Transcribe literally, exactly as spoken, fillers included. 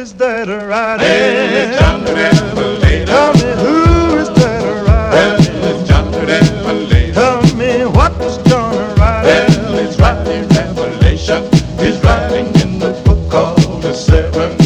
is that riding? It's John the Revelator. Tell me who is that Well, riding? it's John the Revelator. Tell me what was John riding? Well, it's writing Revelation. He's writing in the book called the Seven